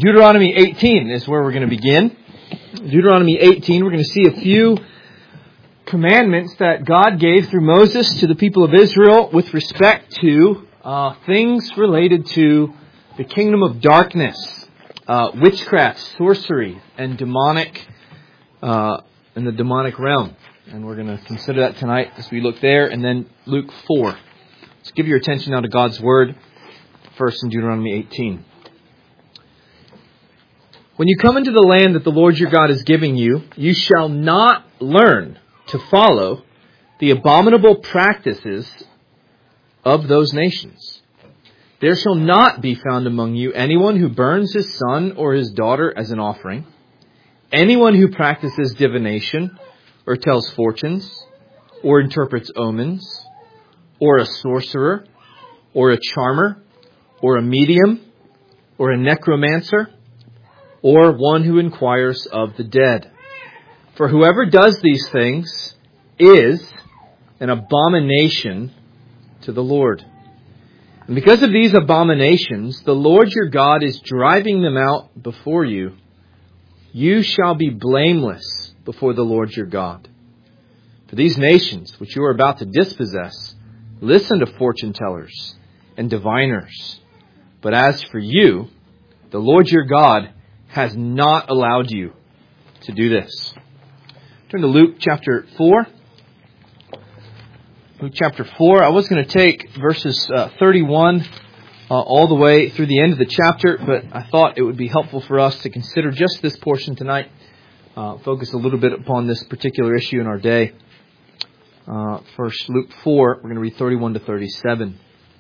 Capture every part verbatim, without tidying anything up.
Deuteronomy eighteen is where we're going to begin. Deuteronomy eighteen, we're going to see a few commandments that God gave through Moses to the people of Israel with respect to uh, things related to the kingdom of darkness, uh, witchcraft, sorcery, and demonic, uh, in the demonic realm. And we're going to consider that tonight as we look there. And then Luke four. Let's give your attention now to God's Word, first in Deuteronomy eighteen. When you come into the land that the Lord your God is giving you, you shall not learn to follow the abominable practices of those nations. There shall not be found among you anyone who burns his son or his daughter as an offering, anyone who practices divination or tells fortunes or interprets omens, or a sorcerer or a charmer or a medium or a necromancer, or one who inquires of the dead. For whoever does these things is an abomination to the Lord. And because of these abominations, the Lord your God is driving them out before you. You shall be blameless before the Lord your God. For these nations which you are about to dispossess, listen to fortune tellers and diviners. But as for you, the Lord your God has not allowed you to do this. Turn to Luke chapter four. Luke chapter four. I was going to take verses uh, thirty-one uh, all the way through the end of the chapter, but I thought it would be helpful for us to consider just this portion tonight. Uh, focus a little bit upon this particular issue in our day. Uh, first, Luke four. We're going to read thirty-one to thirty-seven.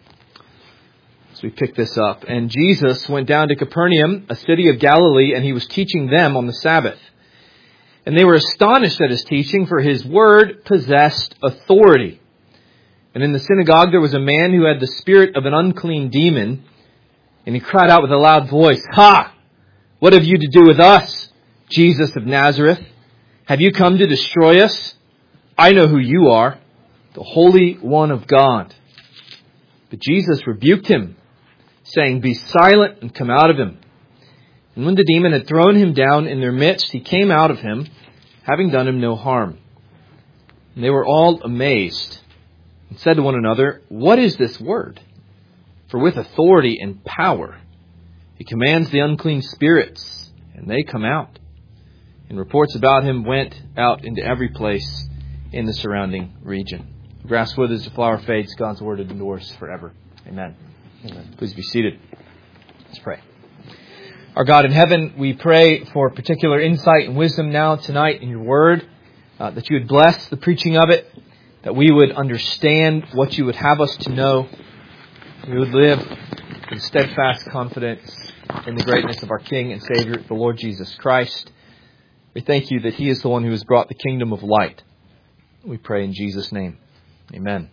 We pick this up. And Jesus went down to Capernaum, a city of Galilee, and he was teaching them on the Sabbath. And they were astonished at his teaching, for his word possessed authority. And in the synagogue there was a man who had the spirit of an unclean demon, and he cried out with a loud voice, "Ha! What have you to do with us, Jesus of Nazareth? Have you come to destroy us? I know who you are, the Holy One of God." But Jesus rebuked him, saying, "Be silent and come out of him." And when the demon had thrown him down in their midst, he came out of him, having done him no harm. And they were all amazed, and said to one another, "What is this word? For with authority and power he commands the unclean spirits, and they come out." And reports about him went out into every place in the surrounding region. The grass withers, the flower fades, God's word endures forever. Amen. Amen. Please be seated. Let's pray. Our God in heaven, we pray for particular insight and wisdom now tonight in your word, uh, that you would bless the preaching of it, that we would understand what you would have us to know. We would live in steadfast confidence in the greatness of our King and Savior, the Lord Jesus Christ. We thank you that he is the one who has brought the kingdom of light. We pray in Jesus' name. Amen.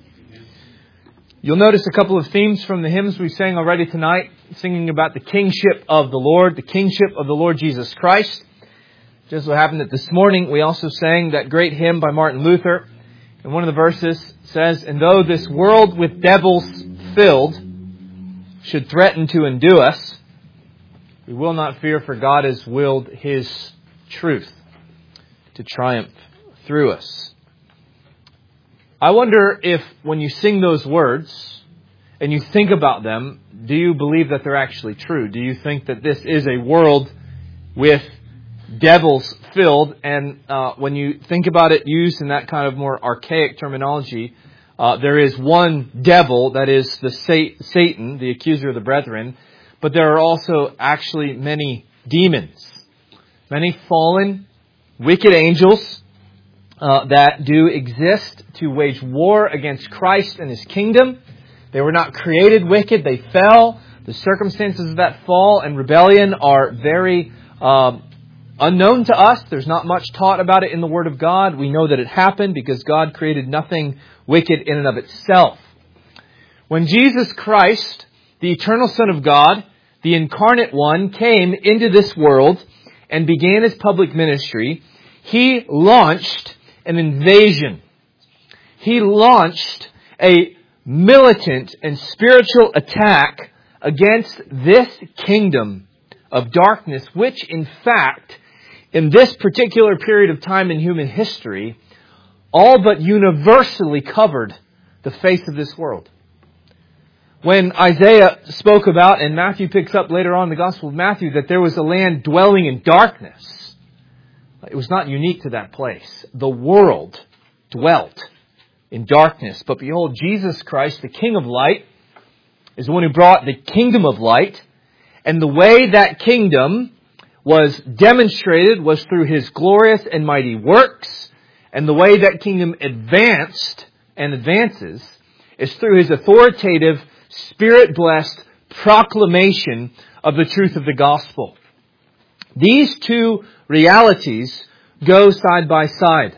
You'll notice a couple of themes from the hymns we sang already tonight, singing about the kingship of the Lord, the kingship of the Lord Jesus Christ. Just so happened that this morning we also sang that great hymn by Martin Luther. And one of the verses says, "And though this world with devils filled should threaten to undo us, we will not fear, for God has willed his truth to triumph through us." I wonder if when you sing those words and you think about them, do you believe that they're actually true? Do you think that this is a world with devils filled? And uh, when you think about it used in that kind of more archaic terminology, uh, there is one devil, that is the sa- Satan, the accuser of the brethren. But there are also actually many demons, many fallen, wicked angels, Uh, that do exist to wage war against Christ and his kingdom. They were not created wicked. They fell. The circumstances of that fall and rebellion are very uh, unknown to us. There's not much taught about it in the Word of God. We know that it happened because God created nothing wicked in and of itself. When Jesus Christ, the eternal Son of God, the incarnate one, came into this world and began his public ministry, he launched an invasion. He launched a militant and spiritual attack against this kingdom of darkness, which in fact, in this particular period of time in human history, all but universally covered the face of this world. When Isaiah spoke about, and Matthew picks up later on in the Gospel of Matthew, that there was a land dwelling in darkness, it was not unique to that place. The world dwelt in darkness. But behold, Jesus Christ, the King of light, is the one who brought the kingdom of light. And the way that kingdom was demonstrated was through His glorious and mighty works. And the way that kingdom advanced and advances is through His authoritative, Spirit-blessed proclamation of the truth of the gospel. These two realities go side by side.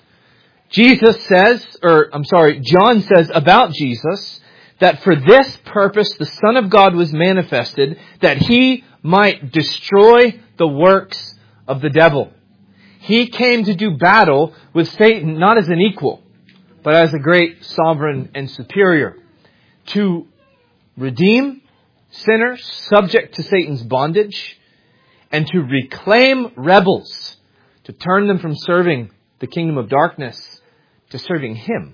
Jesus says, or I'm sorry, John says about Jesus, that for this purpose the Son of God was manifested, that He might destroy the works of the devil. He came to do battle with Satan, not as an equal, but as a great sovereign and superior, to redeem sinners subject to Satan's bondage, and to reclaim rebels, to turn them from serving the kingdom of darkness to serving Him.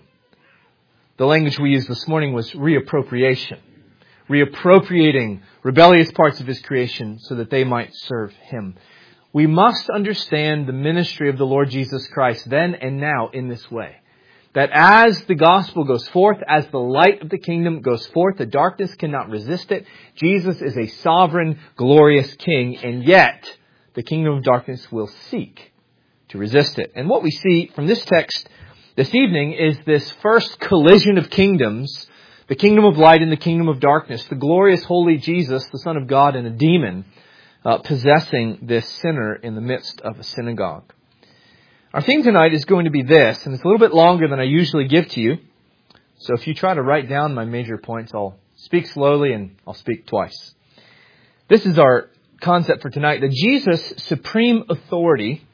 The language we used this morning was reappropriation. Reappropriating rebellious parts of His creation so that they might serve Him. We must understand the ministry of the Lord Jesus Christ then and now in this way. That as the gospel goes forth, as the light of the kingdom goes forth, the darkness cannot resist it. Jesus is a sovereign, glorious King, and yet the kingdom of darkness will seek to resist it. And what we see from this text this evening is this first collision of kingdoms, the kingdom of light and the kingdom of darkness, the glorious holy Jesus, the Son of God, and a demon uh, possessing this sinner in the midst of a synagogue. Our theme tonight is going to be this, and it's a little bit longer than I usually give to you. So if you try to write down my major points, I'll speak slowly and I'll speak twice. This is our concept for tonight, that Jesus' supreme authority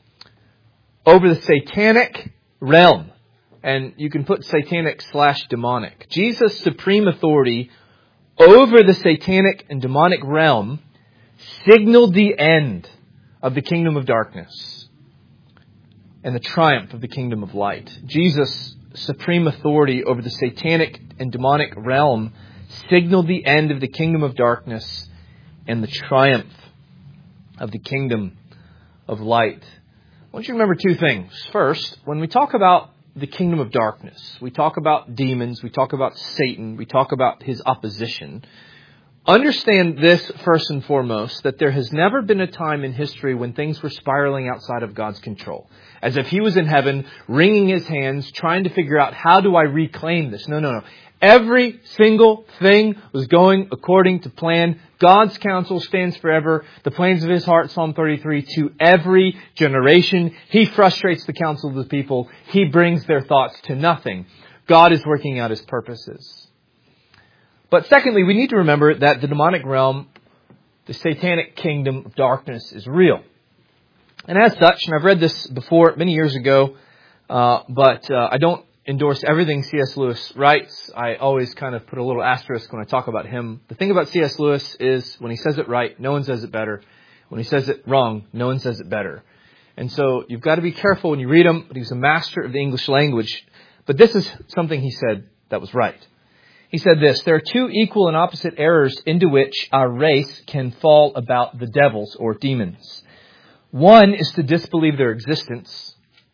over the satanic realm, and you can put satanic slash demonic. Jesus' supreme authority over the satanic and demonic realm signaled the end of the kingdom of darkness and the triumph of the kingdom of light. Jesus' supreme authority over the satanic and demonic realm signaled the end of the kingdom of darkness and the triumph of the kingdom of light. I want you to remember two things. First, when we talk about the kingdom of darkness, we talk about demons, we talk about Satan, we talk about his opposition. Understand this first and foremost, that there has never been a time in history when things were spiraling outside of God's control. As if He was in heaven, wringing His hands, trying to figure out, how do I reclaim this? No, no, no. Every single thing was going according to plan. God's counsel stands forever. The plans of His heart, Psalm thirty-three, to every generation. He frustrates the counsel of the people. He brings their thoughts to nothing. God is working out His purposes. But secondly, we need to remember that the demonic realm, the satanic kingdom of darkness, is real. And as such, and I've read this before many years ago, uh, but uh, I don't endorse everything C S Lewis writes. I always kind of put a little asterisk when I talk about him. The thing about C S Lewis is when he says it right, no one says it better. When he says it wrong, no one says it better. And so you've got to be careful when you read him. But he's a master of the English language. But this is something he said that was right. He said this: there are two equal and opposite errors into which our race can fall about the devils or demons. One is to disbelieve their existence.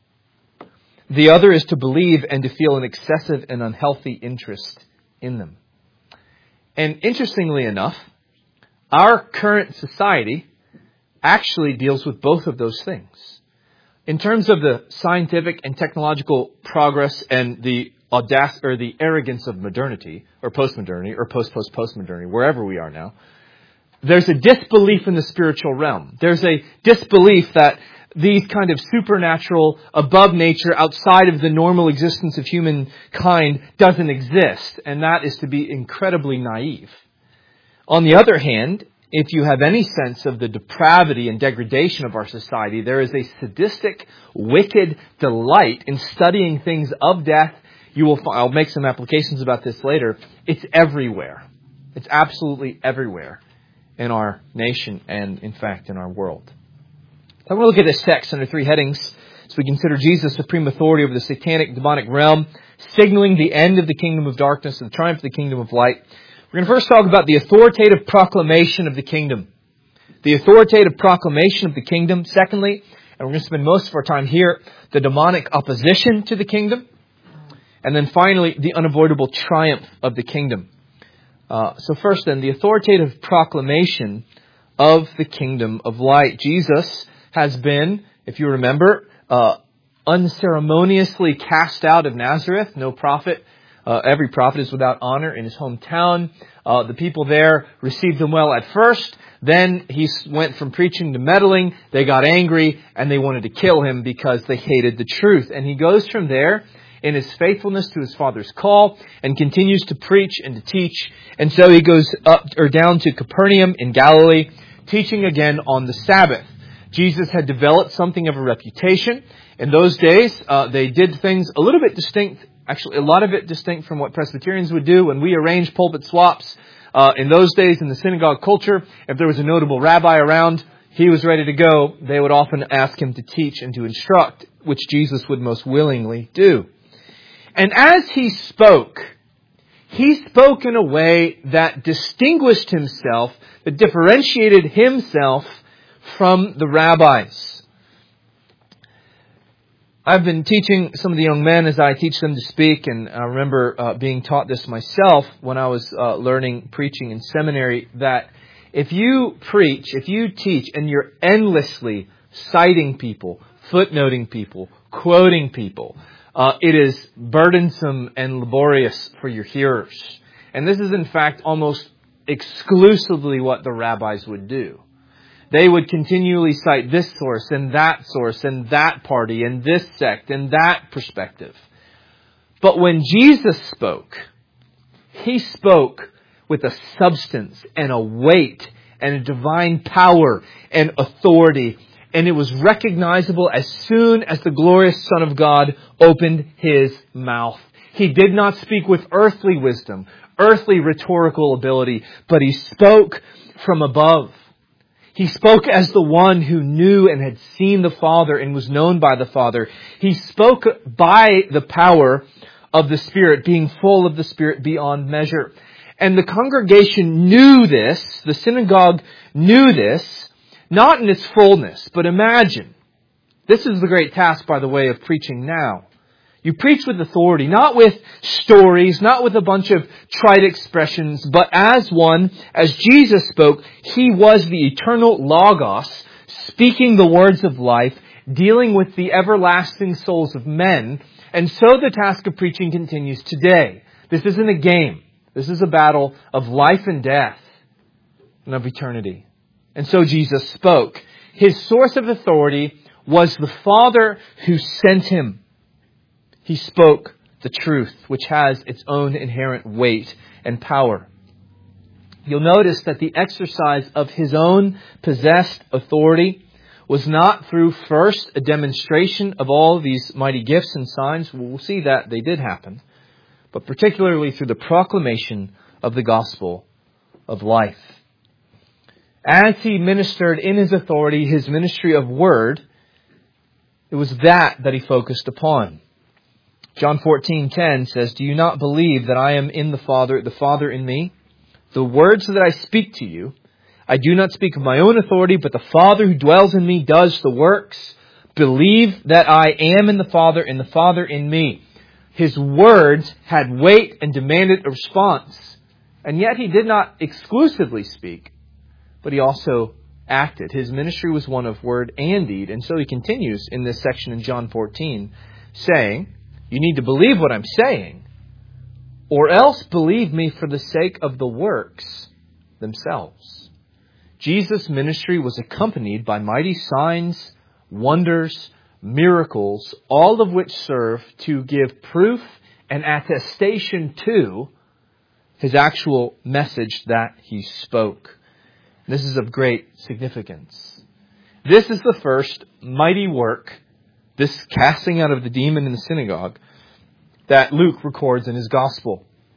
The other is to believe and to feel an excessive and unhealthy interest in them. And interestingly enough, our current society actually deals with both of those things. In terms of the scientific and technological progress and the audacity or the arrogance of modernity or postmodernity or post-post-postmodernity, wherever we are now, there's a disbelief in the spiritual realm. There's a disbelief that these kind of supernatural, above nature, outside of the normal existence of humankind doesn't exist. And that is to be incredibly naive. On the other hand, if you have any sense of the depravity and degradation of our society, there is a sadistic, wicked delight in studying things of death. You will find, I'll make some applications about this later. It's everywhere. It's absolutely everywhere. in our nation and, in fact, in our world. I want to look at this text under three headings as we consider Jesus' supreme authority over the satanic, demonic realm, signaling the end of the kingdom of darkness and the triumph of the kingdom of light. We're going to first talk about the authoritative proclamation of the kingdom. The authoritative proclamation of the kingdom. Secondly, and we're going to spend most of our time here, the demonic opposition to the kingdom. And then finally, the unavoidable triumph of the kingdom. Uh, so first then, the authoritative proclamation of the kingdom of light. Jesus has been, if you remember, uh, unceremoniously cast out of Nazareth. No prophet, uh, every prophet is without honor in his hometown. Uh, the people there received him well at first. Then he went from preaching to meddling. They got angry and they wanted to kill him because they hated the truth. And he goes from there in his faithfulness to his Father's call and continues to preach and to teach. And so he goes up or down to Capernaum in Galilee, teaching again on the Sabbath. Jesus had developed something of a reputation. In those days, uh, they did things a little bit distinct, actually a lot of it distinct from what Presbyterians would do when we arrange pulpit swaps. Uh, in those days, in the synagogue culture, if there was a notable rabbi around, he was ready to go. They would often ask him to teach and to instruct, which Jesus would most willingly do. And as he spoke, he spoke in a way that distinguished himself, that differentiated himself from the rabbis. I've been teaching some of the young men as I teach them to speak, and I remember uh, being taught this myself when I was uh, learning preaching in seminary, that if you preach, if you teach, and you're endlessly citing people, footnoting people, quoting people, uh, it is burdensome and laborious for your hearers. And this is in fact almost exclusively what the rabbis would do. They would continually cite this source and that source and that party and this sect and that perspective. But when Jesus spoke, he spoke with a substance and a weight and a divine power and authority. And it was recognizable as soon as the glorious Son of God opened his mouth. He did not speak with earthly wisdom, earthly rhetorical ability, but he spoke from above. He spoke as the one who knew and had seen the Father and was known by the Father. He spoke by the power of the Spirit, being full of the Spirit beyond measure. And the congregation knew this, the synagogue knew this, not in its fullness, but imagine. This is the great task, by the way, of preaching now. You preach with authority, not with stories, not with a bunch of trite expressions, but as one, as Jesus spoke, he was the eternal Logos, speaking the words of life, dealing with the everlasting souls of men. And so the task of preaching continues today. This isn't a game. This is a battle of life and death and of eternity. And so Jesus spoke. His source of authority was the Father who sent him. He spoke the truth, which has its own inherent weight and power. You'll notice that the exercise of his own possessed authority was not through first a demonstration of all these mighty gifts and signs. We'll see that they did happen, but particularly through the proclamation of the gospel of life. As he ministered in his authority, his ministry of word, it was that that he focused upon. John fourteen ten says, "Do you not believe that I am in the Father, the Father in me? The words that I speak to you, I do not speak of my own authority, but the Father who dwells in me does the works. Believe that I am in the Father and the Father in me." His words had weight and demanded a response. And yet he did not exclusively speak, but he also acted. His ministry was one of word and deed. And so he continues in this section in John fourteen, saying, you need to believe what I'm saying, or else believe me for the sake of the works themselves. Jesus' ministry was accompanied by mighty signs, wonders, miracles, all of which serve to give proof and attestation to his actual message that he spoke. This is of great significance. This is the first mighty work, this casting out of the demon in the synagogue, that Luke records in his gospel.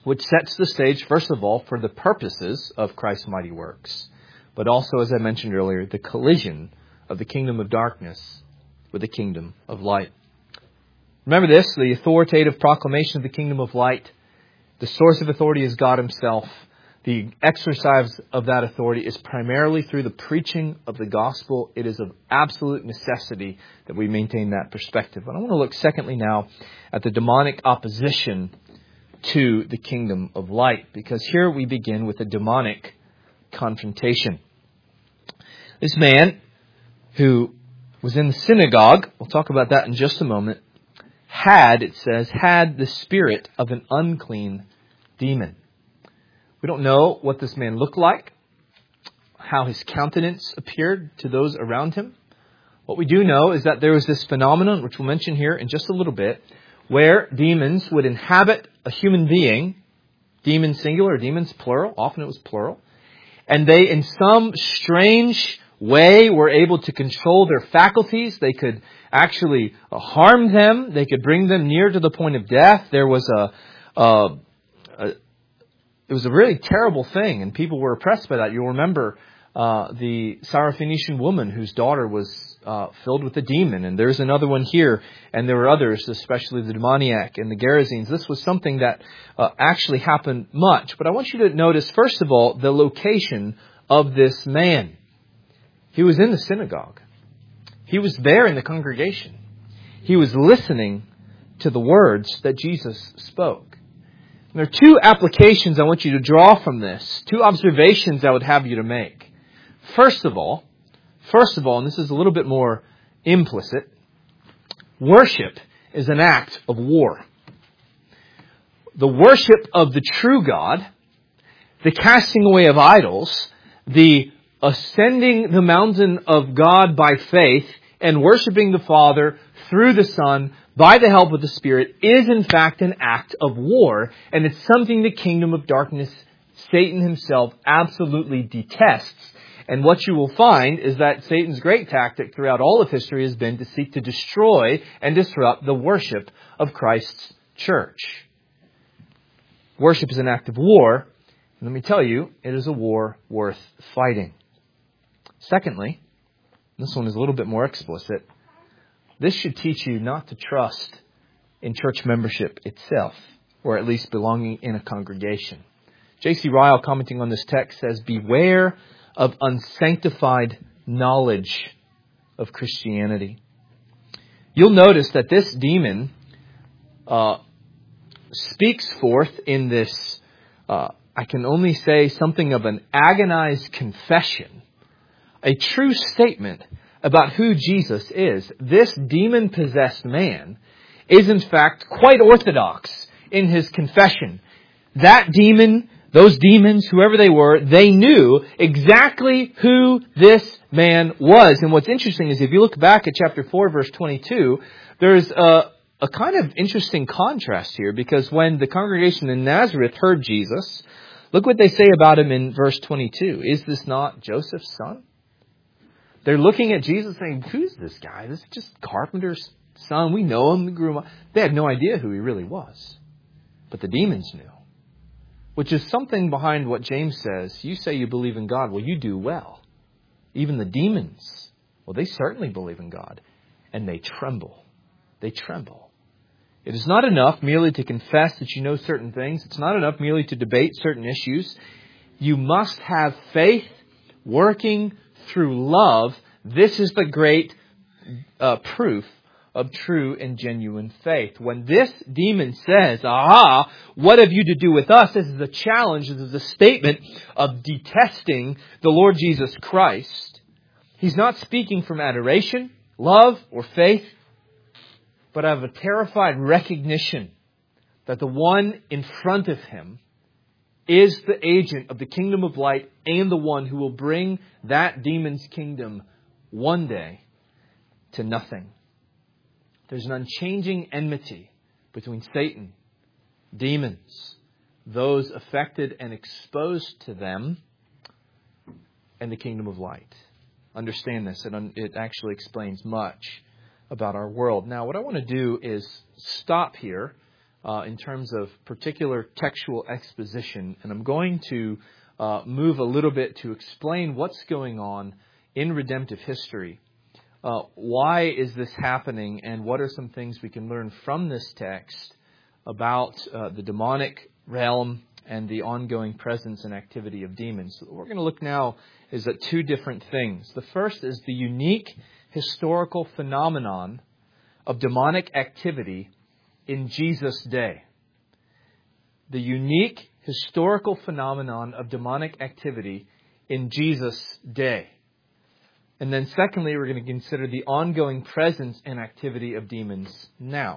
which sets the stage, first of all, for the purposes of Christ's mighty works, but also, as I mentioned earlier, the collision of the kingdom of darkness with the kingdom of light. Remember this, the authoritative proclamation of the kingdom of light, the source of authority is God Himself. The exercise of that authority is primarily through the preaching of the gospel. It is of absolute necessity that we maintain that perspective. And I want to look secondly now at the demonic opposition to the kingdom of light, because here we begin with a demonic confrontation. This man who was in the synagogue, we'll talk about that in just a moment, had, it says, had the spirit of an unclean demon. We don't know what this man looked like, how his countenance appeared to those around him. What we do know is that there was this phenomenon, which we'll mention here in just a little bit, where demons would inhabit a human being, demons singular, demons plural, often it was plural, and they in some strange way were able to control their faculties. They could actually harm them. They could bring them near to the point of death. There was a, a, a it was a really terrible thing, and people were oppressed by that. You'll remember uh, the Syrophoenician woman whose daughter was uh, filled with a demon, and there's another one here, and there were others, especially the demoniac and the Gerasenes. This was something that uh, actually happened much. But I want you to notice, first of all, the location of this man. He was in the synagogue. He was there in the congregation. He was listening to the words that Jesus spoke. And there are two applications I want you to draw from this, two observations I would have you to make. First of all, first of all, and this is a little bit more implicit, worship is an act of war. The worship of the true God, the casting away of idols, the ascending the mountain of God by faith and worshiping the Father through the Son by the help of the Spirit is in fact an act of war, and it's something the kingdom of darkness, Satan himself, absolutely detests. And what you will find is that Satan's great tactic throughout all of history has been to seek to destroy and disrupt the worship of Christ's church. Worship is an act of war, and let me tell you, it is a war worth fighting. Secondly, this one is a little bit more explicit. This should teach you not to trust in church membership itself, or at least belonging in a congregation. J C Ryle, commenting on this text, says, "Beware of unsanctified knowledge of Christianity." You'll notice that this demon uh, speaks forth in this, uh, I can only say, something of an agonized confession, a true statement about who Jesus is. This demon-possessed man is in fact quite orthodox in his confession. That demon, those demons, whoever they were, they knew exactly who this man was. And what's interesting is if you look back at chapter four, verse twenty-two, there's a, a kind of interesting contrast here, because when the congregation in Nazareth heard Jesus, look what they say about him in verse twenty-two. Is this not Joseph's son? They're looking at Jesus saying, who's this guy? This is just carpenter's son. We know him. We grew up. They had no idea who he really was. But the demons knew. Which is something behind what James says. You say you believe in God. Well, you do well. Even the demons, well, they certainly believe in God. And they tremble. They tremble. It is not enough merely to confess that you know certain things. It's not enough merely to debate certain issues. You must have faith working through love. This is the great uh, proof of true and genuine faith. When this demon says, aha, what have you to do with us? This is a challenge. This is a statement of detesting the Lord Jesus Christ. He's not speaking from adoration, love, or faith, but of a terrified recognition that the one in front of him is the agent of the kingdom of light and the one who will bring that demon's kingdom one day to nothing. There's an unchanging enmity between Satan, demons, those affected and exposed to them, and the kingdom of light. Understand this. It, it actually explains much about our world. Now, what I want to do is stop here uh, in terms of particular textual exposition. And I'm going to uh, move a little bit to explain what's going on in redemptive history. Uh, why is this happening, and what are some things we can learn from this text about uh, the demonic realm and the ongoing presence and activity of demons? So what we're going to look now is at two different things. The first is the unique historical phenomenon of demonic activity in Jesus' day. The unique historical phenomenon of demonic activity in Jesus' day. And then secondly, we're going to consider the ongoing presence and activity of demons now.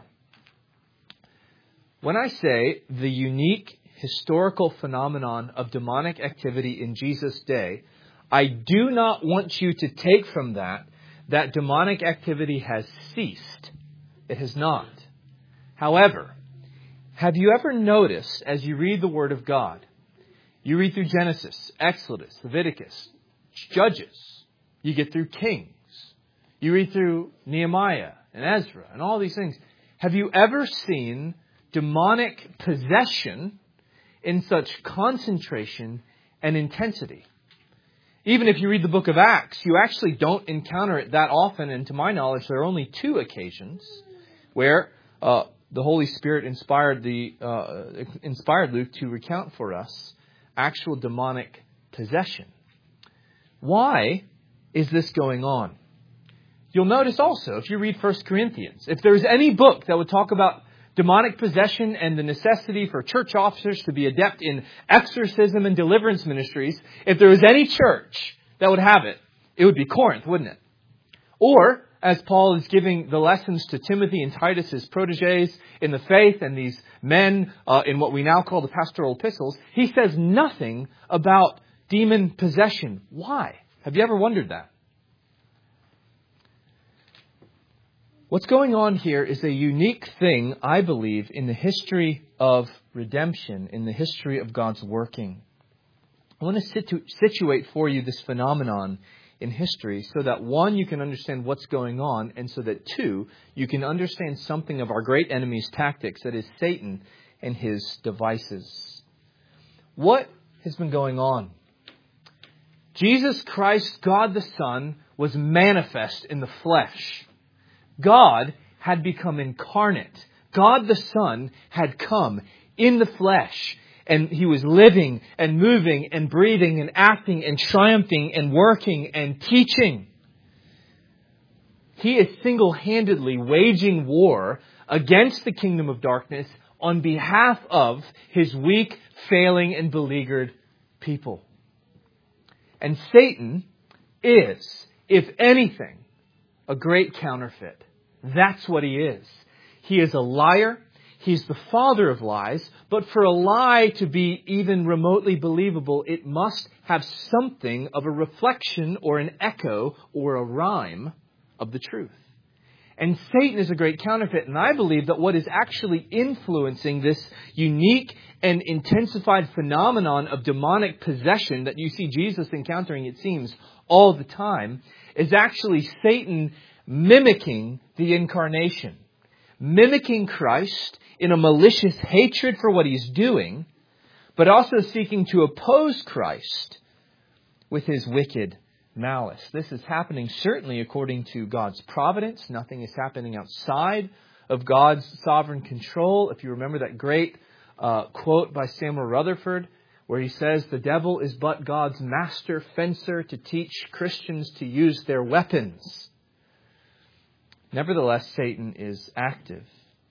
When I say the unique historical phenomenon of demonic activity in Jesus' day, I do not want you to take from that that demonic activity has ceased. It has not. However, have you ever noticed as you read the Word of God, you read through Genesis, Exodus, Leviticus, Judges, you get through Kings, you read through Nehemiah and Ezra and all these things. Have you ever seen demonic possession in such concentration and intensity? Even if you read the book of Acts, you actually don't encounter it that often. And to my knowledge, there are only two occasions where uh, the Holy Spirit inspired the uh, inspired Luke to recount for us actual demonic possession. Why is this going on? You'll notice also, if you read First Corinthians, if there's any book that would talk about demonic possession and the necessity for church officers to be adept in exorcism and deliverance ministries, if there was any church that would have it, it would be Corinth, wouldn't it? Or, as Paul is giving the lessons to Timothy and Titus, his proteges in the faith, and these men uh, in what we now call the pastoral epistles, he says nothing about demon possession. Why? Have you ever wondered that? What's going on here is a unique thing, I believe, in the history of redemption, in the history of God's working. I want to situ- situate for you this phenomenon in history so that, one, you can understand what's going on, and so that, two, you can understand something of our great enemy's tactics, that is Satan and his devices. What has been going on? Jesus Christ, God the Son, was manifest in the flesh. God had become incarnate. God the Son had come in the flesh. And He was living and moving and breathing and acting and triumphing and working and teaching. He is single-handedly waging war against the kingdom of darkness on behalf of His weak, failing, and beleaguered people. And Satan is, if anything, a great counterfeit. That's what he is. He is a liar. He's the father of lies. But for a lie to be even remotely believable, it must have something of a reflection or an echo or a rhyme of the truth. And Satan is a great counterfeit. And I believe that what is actually influencing this unique and intensified phenomenon of demonic possession that you see Jesus encountering, it seems, all the time, is actually Satan mimicking the incarnation. Mimicking Christ in a malicious hatred for what He's doing, but also seeking to oppose Christ with his wicked malice. This is happening certainly according to God's providence. Nothing is happening outside of God's sovereign control. If you remember that great uh, quote by Samuel Rutherford, where he says, "The devil is but God's master fencer to teach Christians to use their weapons." Nevertheless, Satan is active.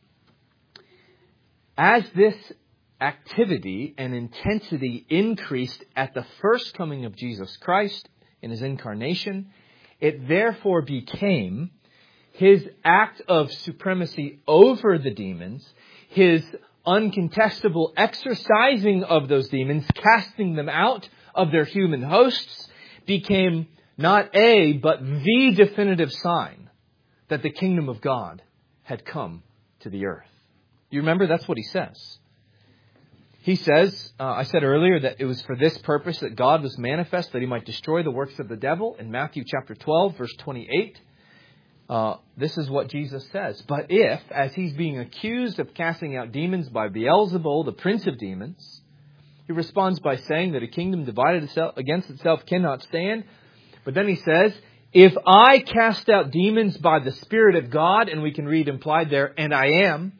As this activity and intensity increased at the first coming of Jesus Christ in His incarnation, it therefore became His act of supremacy over the demons, His uncontestable exorcising of those demons, casting them out of their human hosts, became not a, but the definitive sign that the kingdom of God had come to the earth. You remember, that's what He says. He says, uh, I said earlier that it was for this purpose that God was manifest, that He might destroy the works of the devil in Matthew chapter twelve, verse twenty-eight. uh, this is what Jesus says. But if, as he's being accused of casting out demons by Beelzebul, the prince of demons, he responds by saying that a kingdom divided itself against itself cannot stand. But then he says, if I cast out demons by the Spirit of God, and we can read implied there, and I am,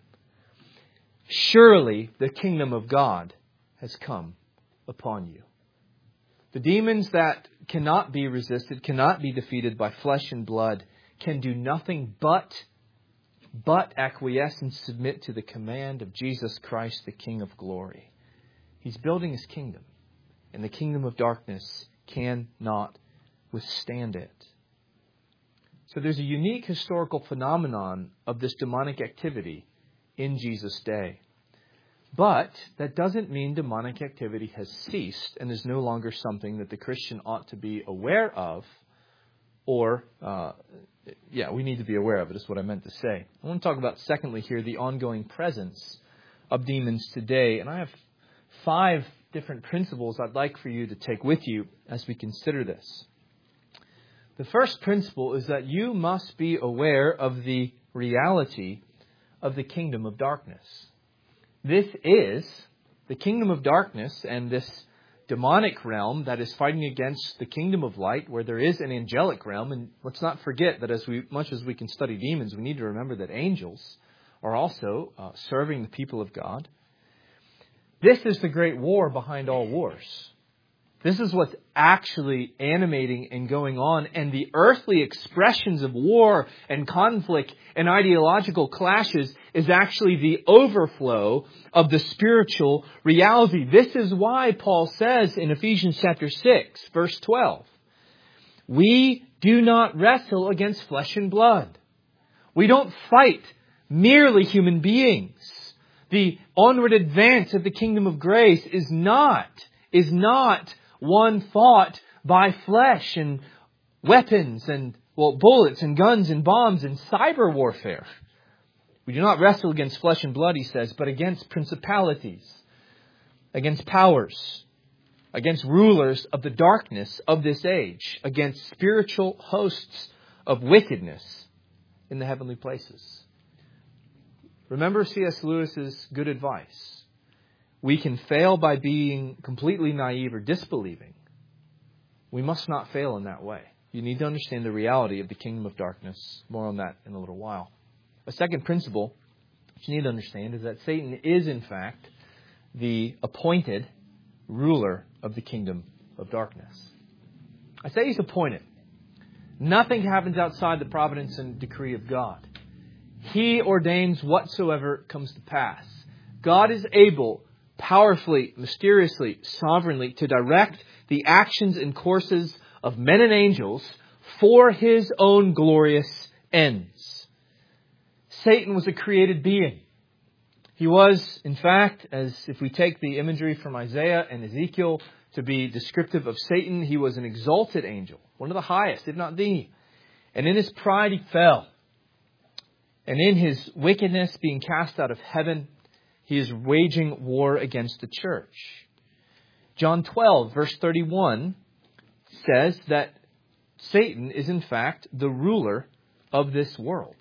surely the kingdom of God has come upon you. The demons that cannot be resisted, cannot be defeated by flesh and blood, can do nothing but, but acquiesce and submit to the command of Jesus Christ, the King of glory. He's building His kingdom, and the kingdom of darkness cannot withstand it. So there's a unique historical phenomenon of this demonic activity in Jesus' day. But that doesn't mean demonic activity has ceased and is no longer something that the Christian ought to be aware of, or, uh, yeah, we need to be aware of it, is what I meant to say. I want to talk about, secondly, here, the ongoing presence of demons today. And I have five different principles I'd like for you to take with you as we consider this. The first principle is that you must be aware of the reality of the kingdom of darkness. This is the kingdom of darkness, and this demonic realm that is fighting against the kingdom of light, where there is an angelic realm. And let's not forget that as we, much as we can study demons, we need to remember that angels are also uh, serving the people of God. This is the great war behind all wars. This is what's actually animating and going on. And the earthly expressions of war and conflict and ideological clashes is actually the overflow of the spiritual reality. This is why Paul says in Ephesians chapter six, verse twelve, we do not wrestle against flesh and blood. We don't fight merely human beings. The onward advance of the kingdom of grace is not, is not one fought by flesh and weapons and, well, bullets and guns and bombs and cyber warfare. We do not wrestle against flesh and blood, he says, but against principalities, against powers, against rulers of the darkness of this age, against spiritual hosts of wickedness in the heavenly places. Remember C S Lewis's good advice. We can fail by being completely naive or disbelieving. We must not fail in that way. You need to understand the reality of the kingdom of darkness. More on that in a little while. A second principle that you need to understand is that Satan is, in fact, the appointed ruler of the kingdom of darkness. I say he's appointed. Nothing happens outside the providence and decree of God. He ordains whatsoever comes to pass. God is able, powerfully, mysteriously, sovereignly, to direct the actions and courses of men and angels for His own glorious ends. Satan was a created being. He was, in fact, as if we take the imagery from Isaiah and Ezekiel to be descriptive of Satan, he was an exalted angel, one of the highest, if not the. And in his pride he fell. And in his wickedness, being cast out of heaven, he is waging war against the church. John twelve, verse thirty-one, says that Satan is in fact the ruler of this world.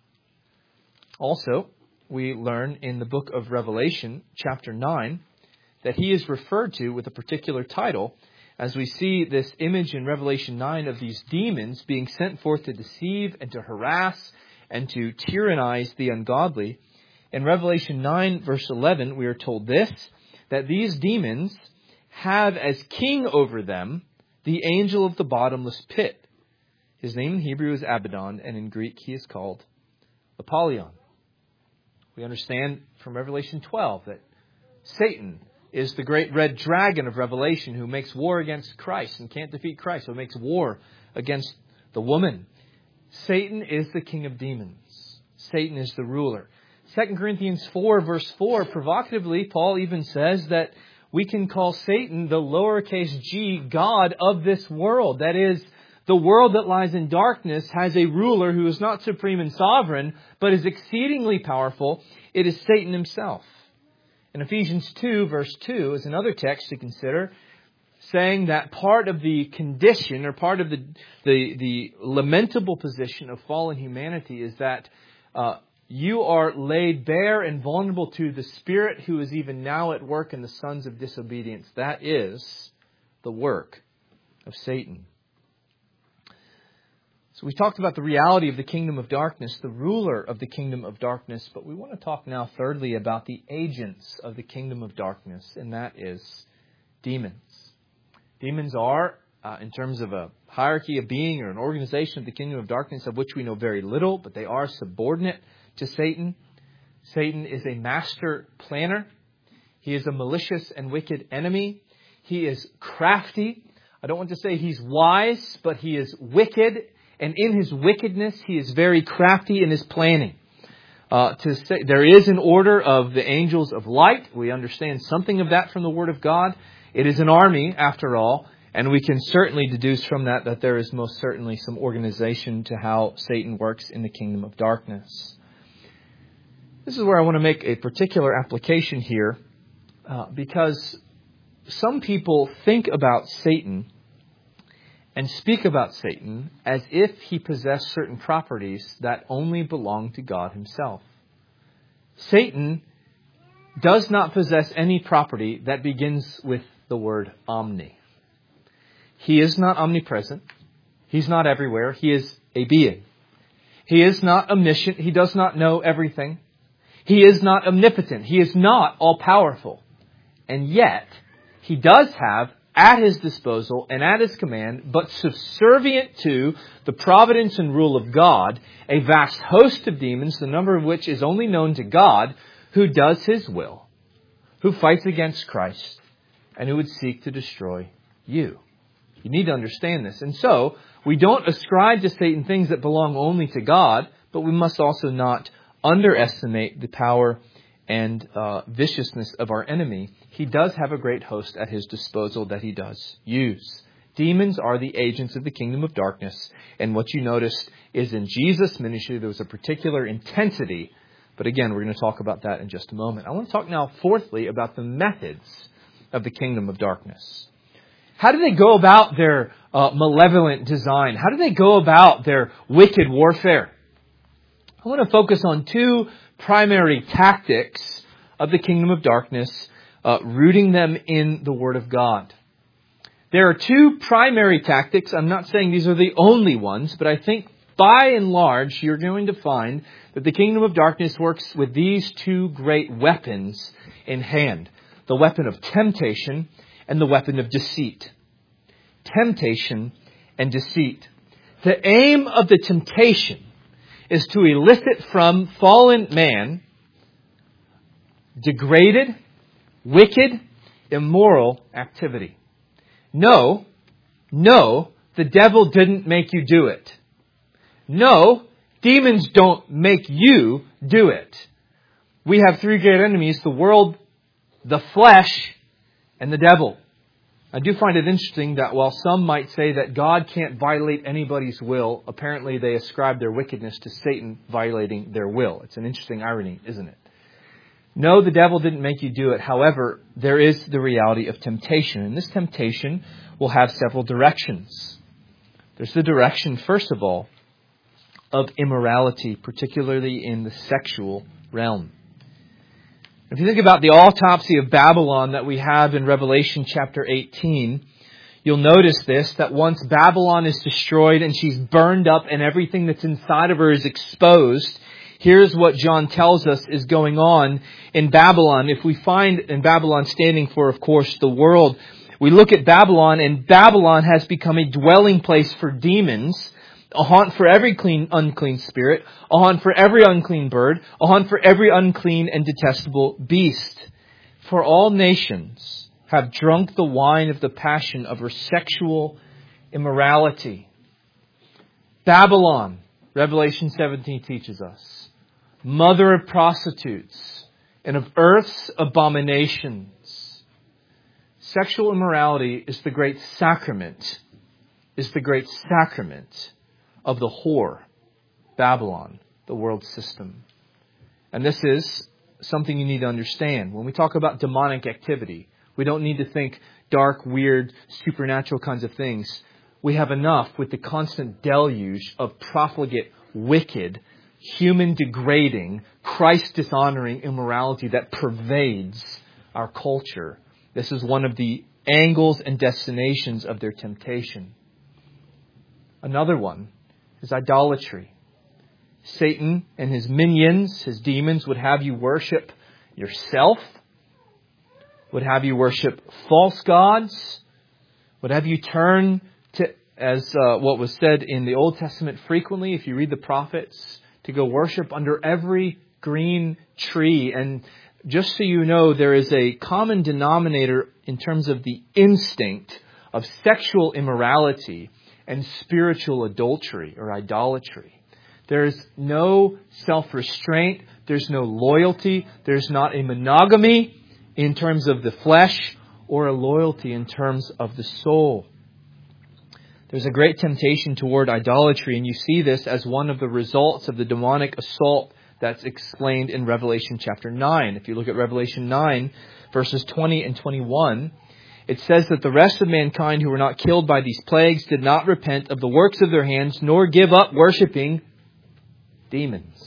Also, we learn in the book of Revelation, chapter nine, that he is referred to with a particular title, as we see this image in Revelation nine of these demons being sent forth to deceive and to harass and to tyrannize the ungodly. In Revelation nine, verse eleven, we are told this, that these demons have as king over them the angel of the bottomless pit. His name in Hebrew is Abaddon, and in Greek he is called Apollyon. We understand from Revelation twelve that Satan is the great red dragon of Revelation who makes war against Christ and can't defeat Christ, so makes war against the woman. Satan is the king of demons. Satan is the ruler. Second Corinthians four, verse four, provocatively, Paul even says that we can call Satan the lowercase g god of this world. That is, the world that lies in darkness has a ruler who is not supreme and sovereign, but is exceedingly powerful. It is Satan himself. In Ephesians two, verse two, is another text to consider. saying that part of the condition or part of the the, the lamentable position of fallen humanity is that uh, you are laid bare and vulnerable to the spirit who is even now at work in the sons of disobedience. That is the work of Satan. So we talked about the reality of the kingdom of darkness, the ruler of the kingdom of darkness, but we want to talk now thirdly about the agents of the kingdom of darkness, and that is demons. Demons are, uh, in terms of a hierarchy of being or an organization of the kingdom of darkness, of which we know very little, but they are subordinate to Satan. Satan is a master planner. He is a malicious and wicked enemy. He is crafty. I don't want to say he's wise, but he is wicked. And in his wickedness, he is very crafty in his planning. Uh, to say there is an order of the angels of light. We understand something of that from the Word of God. It is an army, after all, and we can certainly deduce from that that there is most certainly some organization to how Satan works in the kingdom of darkness. This is where I want to make a particular application here, uh, because some people think about Satan and speak about Satan as if he possessed certain properties that only belong to God himself. Satan does not possess any property that begins with the word omni. He is not omnipresent. He's not everywhere. He is a being. He is not omniscient. He does not know everything. He is not omnipotent. He is not all-powerful. And yet, he does have at his disposal and at his command, but subservient to the providence and rule of God, a vast host of demons, the number of which is only known to God, who does his will, who fights against Christ, and who would seek to destroy you. You need to understand this. And so, we don't ascribe to Satan things that belong only to God, but we must also not underestimate the power and uh, viciousness of our enemy. He does have a great host at his disposal that he does use. Demons are the agents of the kingdom of darkness. And what you noticed is in Jesus' ministry, there was a particular intensity. But again, we're going to talk about that in just a moment. I want to talk now, fourthly, about the methods of the kingdom of darkness. How do they go about their uh, malevolent design? How do they go about their wicked warfare? I want to focus on two primary tactics of the kingdom of darkness, uh, rooting them in the Word of God. There are two primary tactics. I'm not saying these are the only ones, but I think by and large, you're going to find that the kingdom of darkness works with these two great weapons in hand. The weapon of temptation and the weapon of deceit. Temptation and deceit. The aim of the temptation is to elicit from fallen man degraded, wicked, immoral activity. No, no, the devil didn't make you do it. No, demons don't make you do it. We have three great enemies, the world, the flesh, and the devil. I do find it interesting that while some might say that God can't violate anybody's will, apparently they ascribe their wickedness to Satan violating their will. It's an interesting irony, isn't it? No, the devil didn't make you do it. However, there is the reality of temptation. And this temptation will have several directions. There's the direction, first of all, of immorality, particularly in the sexual realm. If you think about the autopsy of Babylon that we have in Revelation chapter eighteen, you'll notice this, that once Babylon is destroyed and she's burned up and everything that's inside of her is exposed, here's what John tells us is going on in Babylon. If we find in Babylon standing for, of course, the world, we look at Babylon, and Babylon has become a dwelling place for demons, a haunt for every clean, unclean spirit, a haunt for every unclean bird, a haunt for every unclean and detestable beast. For all nations have drunk the wine of the passion of her sexual immorality. Babylon, Revelation seventeen teaches us, mother of prostitutes and of earth's abominations. Sexual immorality is the great sacrament, is the great sacrament of the whore, Babylon, the world system. And this is something you need to understand. When we talk about demonic activity, we don't need to think dark, weird, supernatural kinds of things. We have enough with the constant deluge of profligate, wicked, human degrading, Christ dishonoring immorality that pervades our culture. This is one of the angles and destinations of their temptation. Another one is idolatry. Satan and his minions, his demons, would have you worship yourself, would have you worship false gods, would have you turn to, as uh, what was said in the Old Testament frequently, if you read the prophets, to go worship under every green tree. And just so you know, there is a common denominator in terms of the instinct of sexual immorality and spiritual adultery or idolatry. There's no self-restraint. There's no loyalty. There's not a monogamy in terms of the flesh or a loyalty in terms of the soul. There's a great temptation toward idolatry, and you see this as one of the results of the demonic assault that's explained in Revelation chapter nine. If you look at Revelation nine, verses twenty and twenty-one, it says that the rest of mankind who were not killed by these plagues did not repent of the works of their hands, nor give up worshiping demons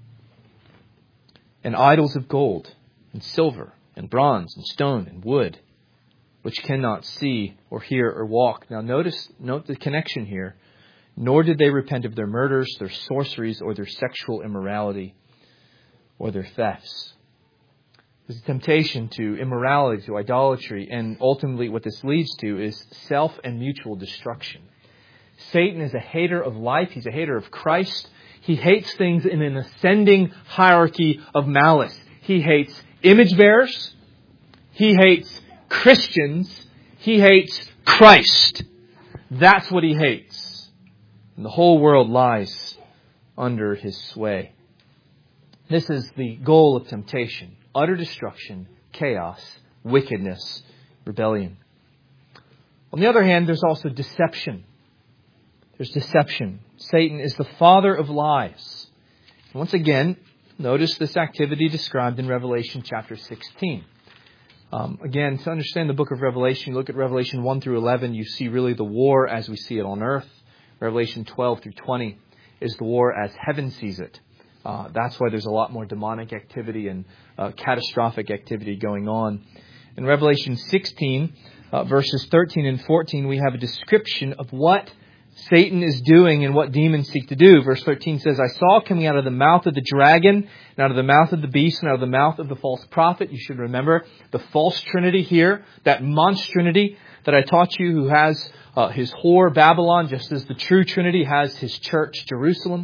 and idols of gold and silver and bronze and stone and wood, which cannot see or hear or walk. Now notice, note the connection here. Nor did they repent of their murders, their sorceries, or their sexual immorality, or their thefts. There's a temptation to immorality, to idolatry, and ultimately what this leads to is self and mutual destruction. Satan is a hater of life. He's a hater of Christ. He hates things in an ascending hierarchy of malice. He hates image bearers. He hates Christians. He hates Christ. That's what he hates. And the whole world lies under his sway. This is the goal of temptation. Utter destruction, chaos, wickedness, rebellion. On the other hand, there's also deception. There's deception. Satan is the father of lies. Once again, notice this activity described in Revelation chapter sixteen. Um, again, to understand the book of Revelation, you look at Revelation one through eleven, you see really the war as we see it on earth. Revelation twelve through twenty is the war as heaven sees it. Uh, that's why there's a lot more demonic activity and uh, catastrophic activity going on. In Revelation sixteen, uh, verses thirteen and fourteen, we have a description of what Satan is doing and what demons seek to do. Verse thirteen says, I saw coming out of the mouth of the dragon, and out of the mouth of the beast, and out of the mouth of the false prophet. You should remember the false trinity here, that monstrinity that I taught you, who has uh, his whore Babylon, just as the true trinity has his church Jerusalem.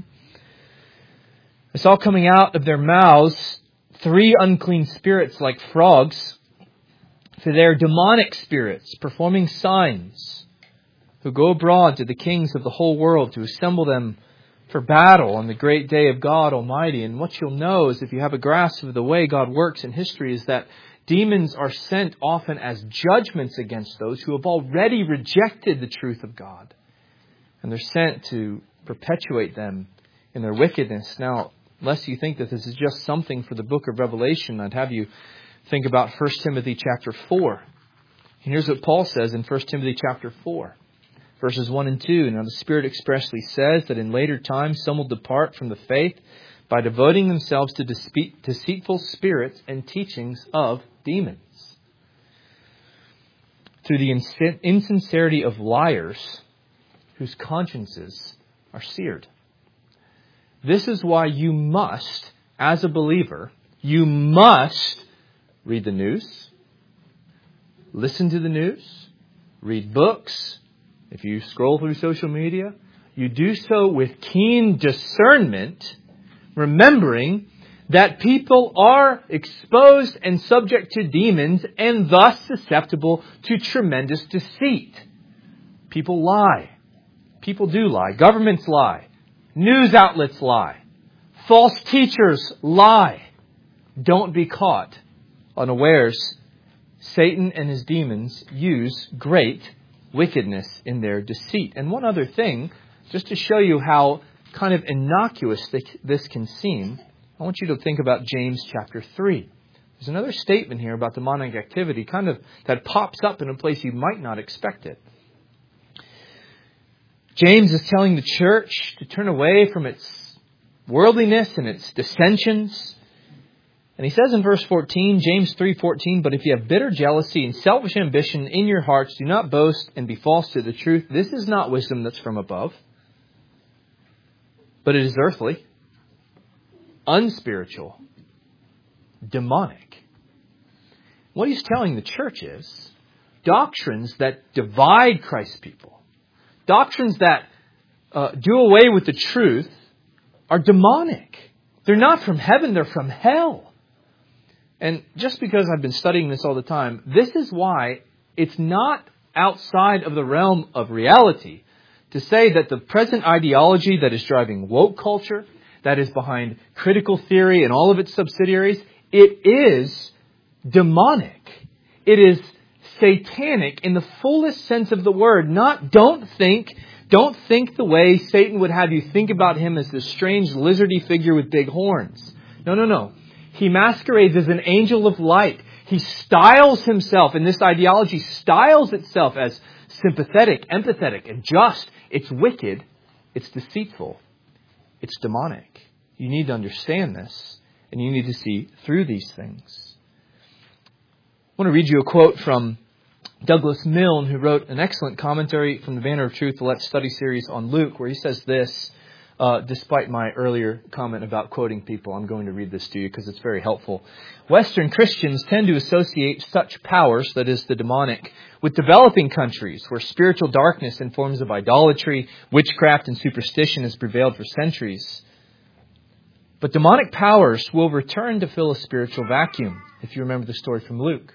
I saw coming out of their mouths three unclean spirits like frogs, for they are demonic spirits performing signs, who go abroad to the kings of the whole world to assemble them for battle on the great day of God Almighty. And what you'll know is, if you have a grasp of the way God works in history, is that demons are sent often as judgments against those who have already rejected the truth of God. And they're sent to perpetuate them in their wickedness. Now, lest you think that this is just something for the book of Revelation, I'd have you think about First Timothy chapter four. And here's what Paul says in First Timothy chapter four. Verses one and two, Now the Spirit expressly says that in later times some will depart from the faith by devoting themselves to deceitful spirits and teachings of demons, through the insincerity of liars whose consciences are seared. This is why you must, as a believer, you must read the news, listen to the news, read books. If you scroll through social media, you do so with keen discernment, remembering that people are exposed and subject to demons and thus susceptible to tremendous deceit. People lie. People do lie. Governments lie. News outlets lie. False teachers lie. Don't be caught unawares. Satan and his demons use great wickedness in their deceit. And one other thing, just to show you how kind of innocuous this can seem, I want you to think about James chapter three. There's another statement here about demonic activity, kind of that pops up in a place you might not expect it. James is telling the church to turn away from its worldliness and its dissensions. And he says in verse fourteen, James three fourteen, "But if you have bitter jealousy and selfish ambition in your hearts, do not boast and be false to the truth. This is not wisdom that's from above, but it is earthly, unspiritual, demonic." What he's telling the church is doctrines that divide Christ's people, doctrines that uh, do away with the truth, are demonic. They're not from heaven, they're from hell. And just because I've been studying this all the time, this is why it's not outside of the realm of reality to say that the present ideology that is driving woke culture, that is behind critical theory and all of its subsidiaries, it is demonic. It is satanic in the fullest sense of the word. Not, don't think, don't think the way Satan would have you think about him as this strange lizardy figure with big horns. No, no, no. He masquerades as an angel of light. He styles himself, and this ideology styles itself as sympathetic, empathetic, and just. It's wicked. It's deceitful. It's demonic. You need to understand this, and you need to see through these things. I want to read you a quote from Douglas Milne, who wrote an excellent commentary from the Banner of Truth, the Let's Study series on Luke, where he says this, uh, despite my earlier comment about quoting people. I'm going to read this to you because it's very helpful. "Western Christians tend to associate such powers, that is the demonic, with developing countries where spiritual darkness in forms of idolatry, witchcraft, and superstition has prevailed for centuries. But demonic powers will return to fill a spiritual vacuum," if you remember the story from Luke.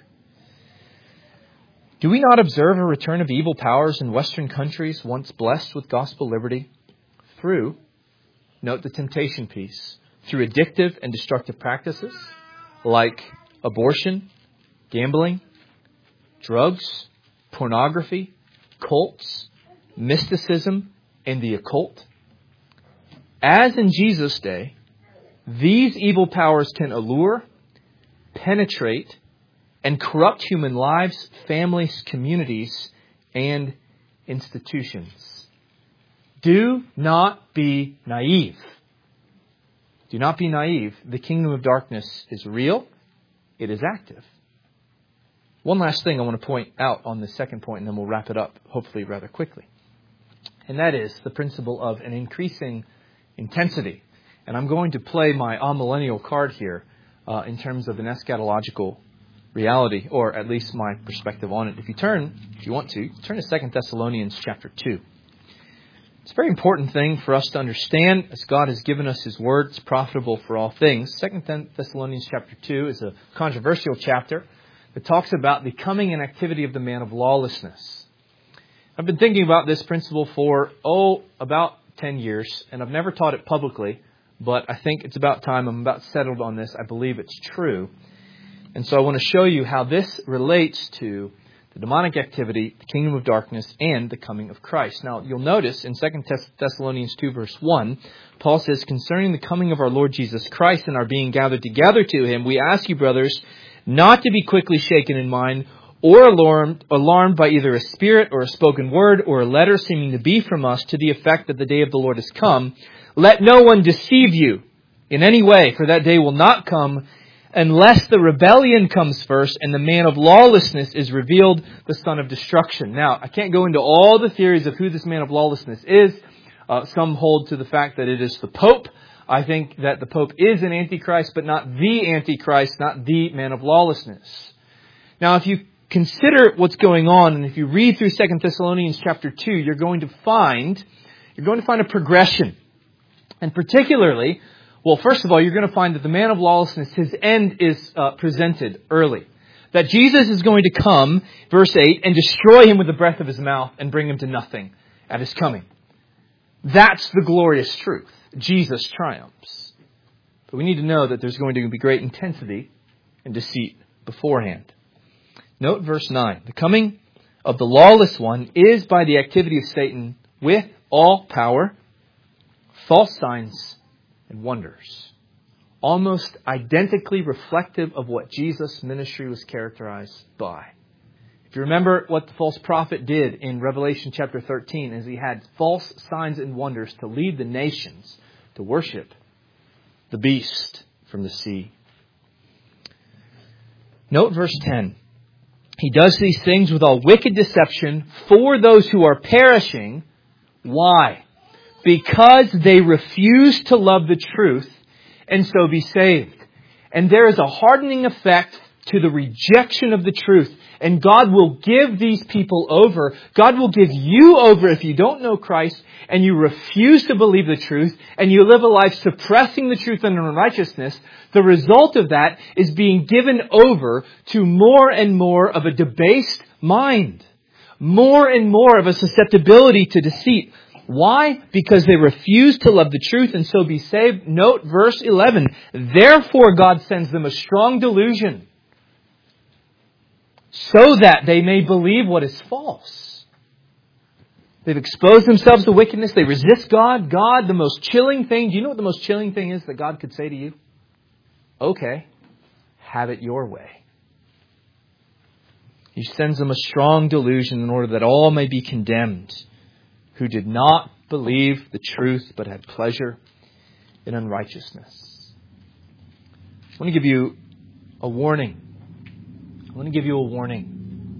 "Do we not observe a return of evil powers in Western countries once blessed with gospel liberty? Through," note the temptation piece, "through addictive and destructive practices like abortion, gambling, drugs, pornography, cults, mysticism, and the occult. As in Jesus' day, these evil powers can allure, penetrate, and corrupt human lives, families, communities, and institutions. Do not be naive. Do not be naive. The kingdom of darkness is real. It is active." One last thing I want to point out on the second point, and then we'll wrap it up, hopefully rather quickly. And that is the principle of an increasing intensity. And I'm going to play my amillennial card here uh, in terms of an eschatological reality, or at least my perspective on it. If you turn, if you want to, turn to Second Thessalonians chapter two. It's a very important thing for us to understand, as God has given us His Word. It's profitable for all things. Second Thessalonians chapter two is a controversial chapter that talks about the coming and activity of the man of lawlessness. I've been thinking about this principle for, oh, about ten years, and I've never taught it publicly, but I think it's about time. I'm about settled on this. I believe it's true. And so I want to show you how this relates to the demonic activity, the kingdom of darkness, and the coming of Christ. Now, you'll notice in Second Thessalonians two, verse one, Paul says, "Concerning the coming of our Lord Jesus Christ and our being gathered together to Him, we ask you, brothers, not to be quickly shaken in mind or alarmed, alarmed by either a spirit or a spoken word or a letter seeming to be from us to the effect that the day of the Lord has come. Let no one deceive you in any way, for that day will not come unless the rebellion comes first and the man of lawlessness is revealed, the son of destruction." Now, I can't go into all the theories of who this man of lawlessness is. Uh, some hold to the fact that it is the Pope. I think that the Pope is an Antichrist, but not the Antichrist, not the man of lawlessness. Now, if you consider what's going on, and if you read through Second Thessalonians chapter two, you're going to find, you're going to find a progression. And particularly, well, first of all, you're going to find that the man of lawlessness, his end is uh, presented early. That Jesus is going to come, verse eight, and destroy him with the breath of his mouth and bring him to nothing at his coming. That's the glorious truth. Jesus triumphs. But we need to know that there's going to be great intensity and deceit beforehand. Note verse nine. The coming of the lawless one is by the activity of Satan with all power, false signs, and wonders. almost identically reflective of what Jesus' ministry was characterized by. If you remember what the false prophet did in Revelation chapter thirteen, is he had false signs and wonders to lead the nations to worship the beast from the sea. Note verse ten. He does these things with all wicked deception for those who are perishing. Why? Because they refuse to love the truth and so be saved. And there is a hardening effect to the rejection of the truth. And God will give these people over. God will give you over if you don't know Christ and you refuse to believe the truth and you live a life suppressing the truth and unrighteousness. The result of that is being given over to more and more of a debased mind. More and more of a susceptibility to deceit. Why? Because they refuse to love the truth and so be saved. Note verse eleven. Therefore God sends them a strong delusion, so that they may believe what is false. They've exposed themselves to wickedness. They resist God. God, the most chilling thing. Do you know what the most chilling thing is that God could say to you? Okay, have it your way. He sends them a strong delusion in order that all may be condemned, who did not believe the truth but had pleasure in unrighteousness. I want to give you a warning. I want to give you a warning.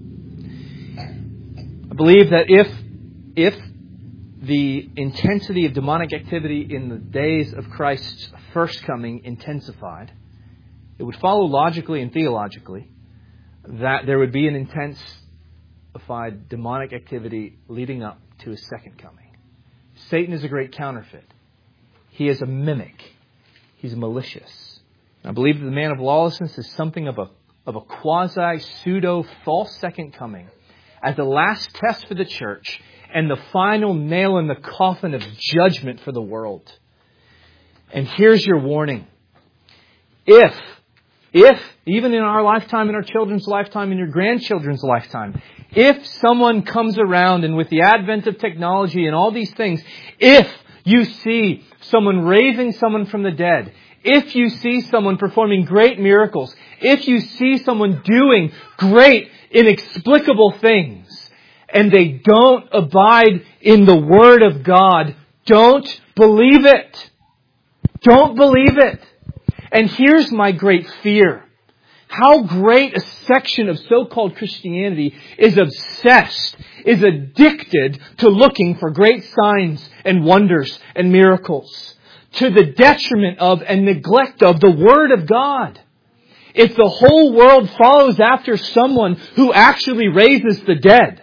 I believe that if, if the intensity of demonic activity in the days of Christ's first coming intensified, it would follow logically and theologically that there would be an intensified demonic activity leading up to His second coming. Satan is a great counterfeit. He is a mimic. He's malicious. I believe that the man of lawlessness is something of a of a quasi-pseudo-false second coming as the last test for the church and the final nail in the coffin of judgment for the world. And here's your warning. If, if, even in our lifetime, in our children's lifetime, in your grandchildren's lifetime, if someone comes around and with the advent of technology and all these things, if you see someone raising someone from the dead, if you see someone performing great miracles, if you see someone doing great, inexplicable things, and they don't abide in the Word of God, don't believe it. Don't believe it. And here's my great fear. How great a section of so-called Christianity is obsessed, is addicted to looking for great signs and wonders and miracles, to the detriment of and neglect of the Word of God. If the whole world follows after someone who actually raises the dead,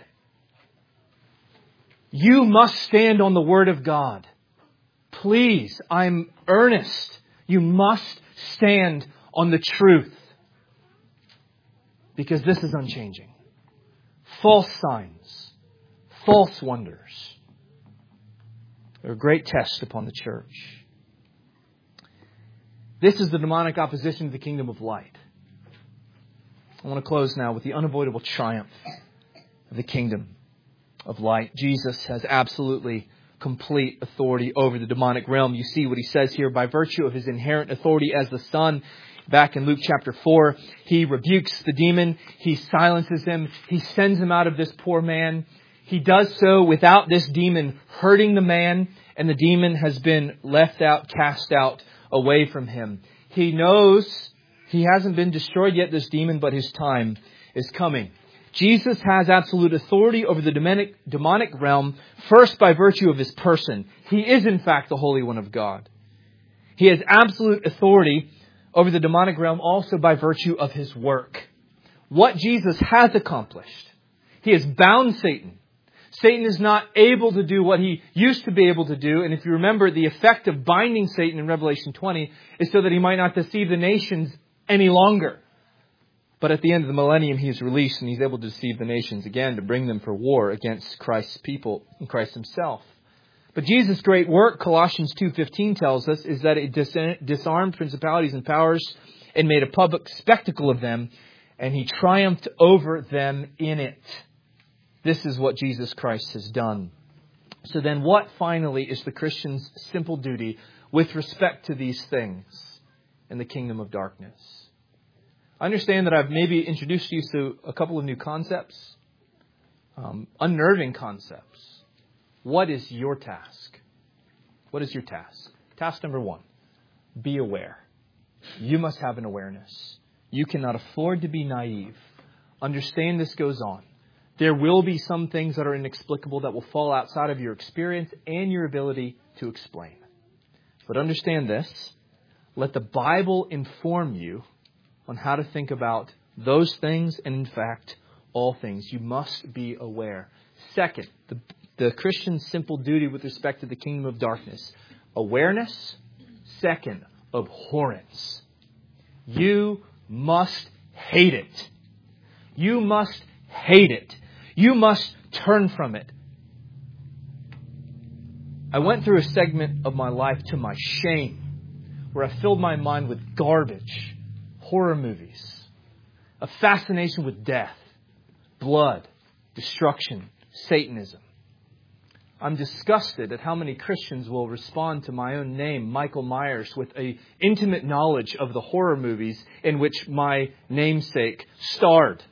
you must stand on the Word of God. Please, I'm earnest. You must stand on the truth. Because this is unchanging. False signs, false wonders, they're a great test upon the church. This is the demonic opposition to the kingdom of light. I want to close now with the unavoidable triumph of the kingdom of light. Jesus has absolutely complete authority over the demonic realm. You see what He says here, by virtue of His inherent authority as the Son. Back in Luke chapter four, He rebukes the demon. He silences him. He sends him out of this poor man. He does so without this demon hurting the man, and the demon has been left out, cast out, away from him. He knows he hasn't been destroyed yet, this demon, but his time is coming. Jesus has absolute authority over the demonic, demonic realm, first by virtue of His person. He is in fact the Holy One of God. He has absolute authority over the demonic realm also by virtue of His work. What Jesus has accomplished. He has bound Satan. Satan is not able to do what he used to be able to do. And if you remember, the effect of binding Satan in Revelation twenty is so that he might not deceive the nations any longer. But at the end of the millennium, he is released and he's able to deceive the nations again, to bring them for war against Christ's people and Christ Himself. But Jesus' great work, Colossians two fifteen tells us, is that it dis- disarmed principalities and powers and made a public spectacle of them, and He triumphed over them in it. This is what Jesus Christ has done. So then what finally is the Christian's simple duty with respect to these things? in the kingdom of darkness. I understand that I've maybe introduced you to a couple of new concepts, um, unnerving concepts. What is your task? What is your task? Task number one, be aware. You must have an awareness. You cannot afford to be naive. Understand this goes on. There will be some things that are inexplicable that will fall outside of your experience and your ability to explain. But understand this. Let the Bible inform you on how to think about those things and, in fact, all things. You must be aware. Second, the, the Christian's simple duty with respect to the kingdom of darkness. Awareness. Second, abhorrence. You must hate it. You must hate it. You must turn from it. I went through a segment of my life to my shame where I filled my mind with garbage, horror movies, a fascination with death, blood, destruction, Satanism. I'm disgusted at how many Christians will respond to my own name, Michael Myers, with an intimate knowledge of the horror movies in which my namesake starred.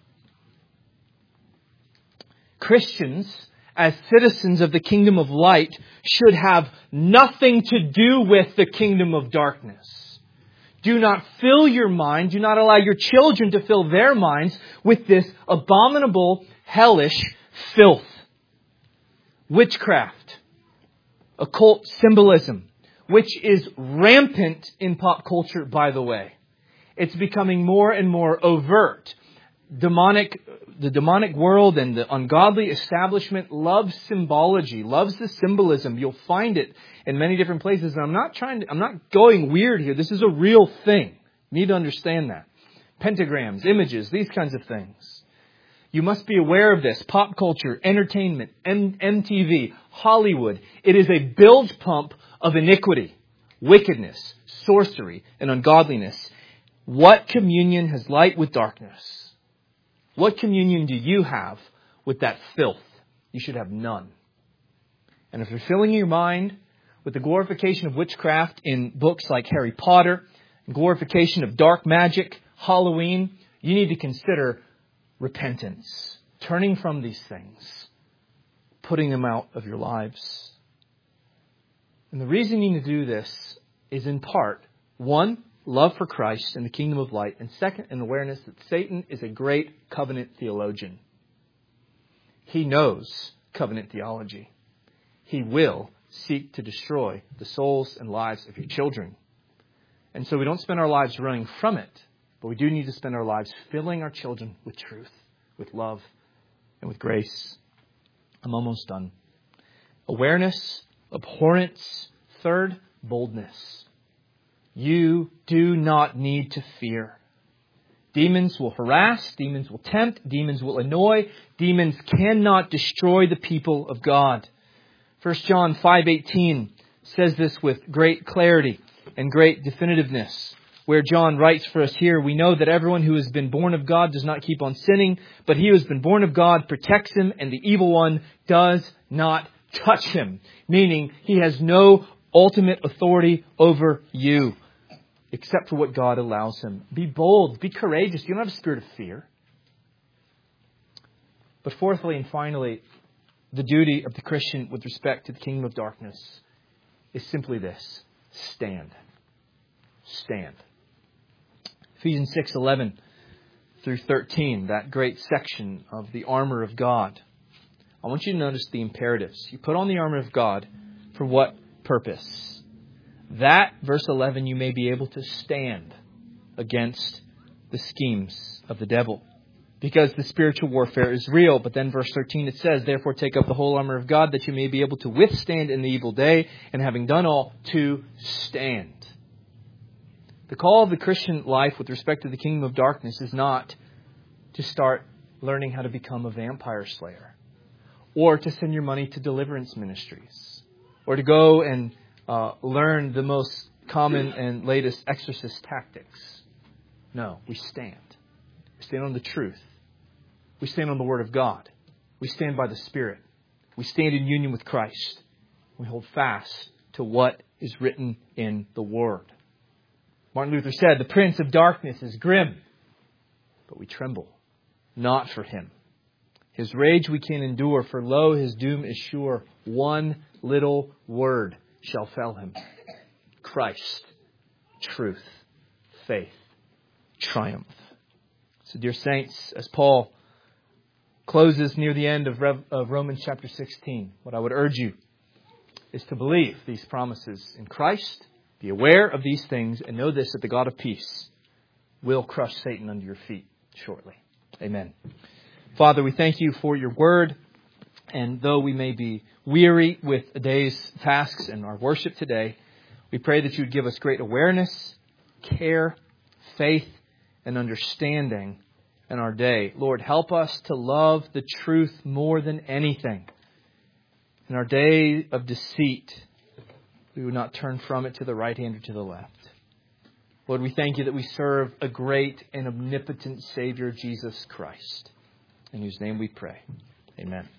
Christians, as citizens of the kingdom of light, should have nothing to do with the kingdom of darkness. Do not fill your mind, do not allow your children to fill their minds with this abominable, hellish filth. Witchcraft, occult symbolism, which is rampant in pop culture, by the way. It's becoming more and more overt. Demonic, the demonic world and the ungodly establishment loves symbology, loves the symbolism. You'll find it in many different places. And I'm not trying to, I'm not going weird here. This is a real thing. You need to understand that. Pentagrams, images, these kinds of things. You must be aware of this. Pop culture, entertainment, M T V, Hollywood. It is a bilge pump of iniquity, wickedness, sorcery, and ungodliness. What communion has light with darkness? What communion do you have with that filth? You should have none. And if you're filling your mind with the glorification of witchcraft in books like Harry Potter, and glorification of dark magic, Halloween, you need to consider repentance, turning from these things, putting them out of your lives. And the reason you need to do this is in part, one, love for Christ and the kingdom of light, and second, an awareness that Satan is a great covenant theologian. He knows covenant theology. He will seek to destroy the souls and lives of your children. And so we don't spend our lives running from it, but we do need to spend our lives filling our children with truth, with love, and with grace. I'm almost done. Awareness, abhorrence. Third, boldness. You do not need to fear. Demons will harass, demons will tempt, demons will annoy. Demons cannot destroy the people of God. First John five eighteen says this with great clarity and great definitiveness. Where John writes for us here, we know that everyone who has been born of God does not keep on sinning, but he who has been born of God protects him, and the evil one does not touch him. Meaning, he has no ultimate authority over you, except for what God allows him. Be bold, be courageous. You don't have a spirit of fear. But fourthly and finally, the duty of the Christian with respect to the kingdom of darkness is simply this: stand. Stand. Ephesians six eleven through thirteen, that great section of the armor of God. I want you to notice the imperatives. You put on the armor of God for what purpose? That, verse eleven, you may be able to stand against the schemes of the devil. Because the spiritual warfare is real. But then verse thirteen, it says, therefore take up the whole armor of God that you may be able to withstand in the evil day, and having done all, to stand. The call of the Christian life with respect to the kingdom of darkness is not to start learning how to become a vampire slayer, or to send your money to deliverance ministries, or to go and uh, learn the most common and latest exorcist tactics. No, we stand. We stand on the truth. We stand on the Word of God. We stand by the Spirit. We stand in union with Christ. We hold fast to what is written in the Word. Martin Luther said, the prince of darkness is grim, but we tremble, not for him. His rage we can endure, for lo, his doom is sure. One little word shall fell him. Christ, truth, faith, triumph. So, dear saints, as Paul closes near the end of, Rev- of Romans chapter sixteen, what I would urge you is to believe these promises in Christ, be aware of these things, and know this, that the God of peace will crush Satan under your feet shortly. Amen. Father, we thank you for your word, and though we may be weary with a day's tasks and our worship today, we pray that you would give us great awareness, care, faith, and understanding in our day. Lord, help us to love the truth more than anything. In our day of deceit, we would not turn from it to the right hand or to the left. Lord, we thank you that we serve a great and omnipotent Savior, Jesus Christ, in whose name we pray. Amen.